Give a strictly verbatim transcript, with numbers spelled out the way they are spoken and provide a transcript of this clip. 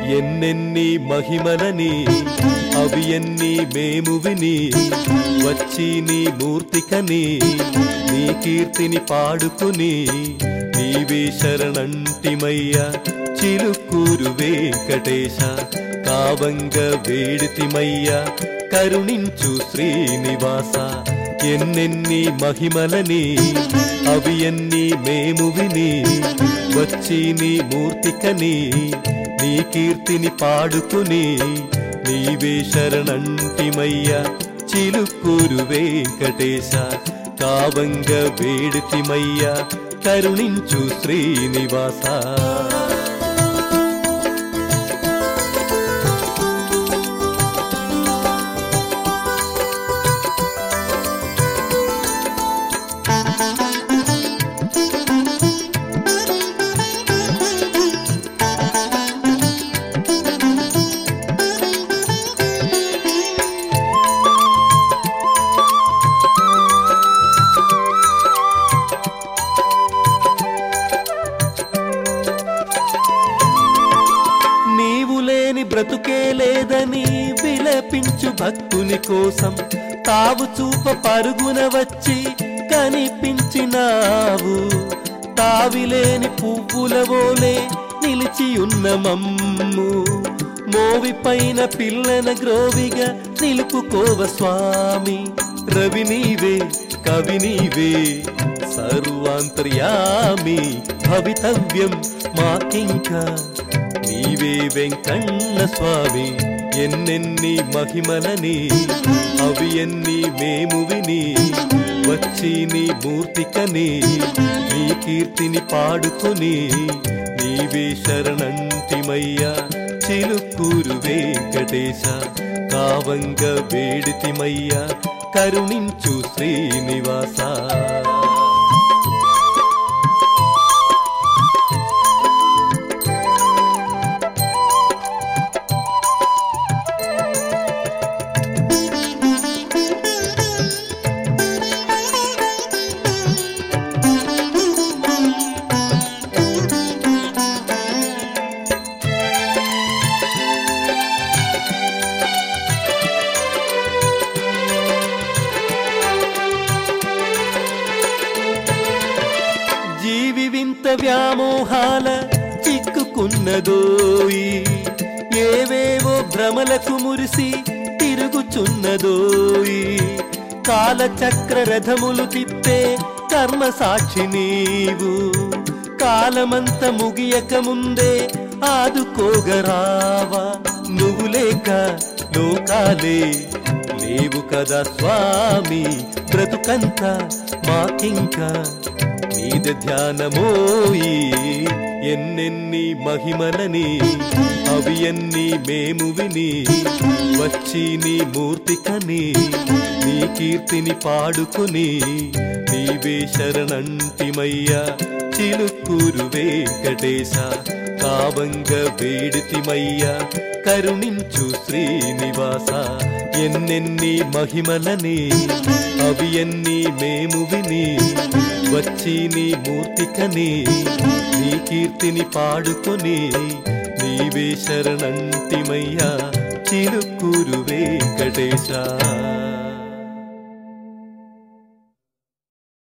ఎన్నెన్ని మహిమలని అవి ఎన్ని మేము విని వచ్చి నీ మూర్తికని నీ కీర్తిని పాడుకుని నీవే శరణంటిమయ్యా చిలుకూరు వెంకటేశ కావంగ వేడితిమయ్యా కరుణించు శ్రీనివాస ఎన్నెన్ని మహిమలని అవి ఎన్ని మేము విని వచ్చి నీ మూర్తికని నీ కీర్తిని పాడుకుని నీవే శరణంటిమయ్యా చిలుకూరు వెంకటేశ కావంగ వేడితిమయ్యా కరుణించు శ్రీనివాస బ్రతుకే లేదని విలపించు భక్తుని కోసం తావు చూప పరుగున వచ్చి కనిపించినావు తావిలేని పువ్వులవోలే నిలిచి ఉన్న మమ్ము మోవి పైన పిల్లన గ్రోవిగా నిలుపుకోవ స్వామి రవి నీవే కవి నీవే సర్వాంతర్యామి భవితవ్యం మాకింకా నీవే వెంకన్న స్వామి ఎన్నెన్ని మహిమలని అవి ఎన్ని మేము విని వచ్చి నీ మూర్తికని నీ కీర్తిని పాడుకొని నీవే శరణంటిమయ్యా చిలుకూరు వెంకటేశ కావంగ వేడితిమయ్యా కరుణించు శ్రీనివాస వ్యామోహాల చిక్కుకున్నదోయి ఏవేవో భ్రమలకు మురిసి తిరుగుచున్నదోయి కాలచక్ర రథములు తిప్పే కర్మ సాక్షి నీవు కాలమంత ముగియక ముందే ఆదుకోగరావా నువ్వు లేక లోకాలే లేవు కదా స్వామి బ్రతుకంత మాకింకా నీద ధ్యానమోయి ఎన్నెన్ని మహిమలని అవి ఎన్ని మేము విని వచ్చి నీ మూర్తికని నీ కీర్తిని పాడుకుని నీవే శరణంటిమయ్యా చిలుకూరు వెంకటేశ కావంగ వేడితిమయ్యా కరుణించు శ్రీనివాస ఎన్నెన్ని మహిమలని అవి ఎన్ని మేము విని వచ్చి నీ మూర్తికని నీ కీర్తిని పాడుకొని నీవే శరణంటిమయ్యా చిలుకూరు వెంకటేశ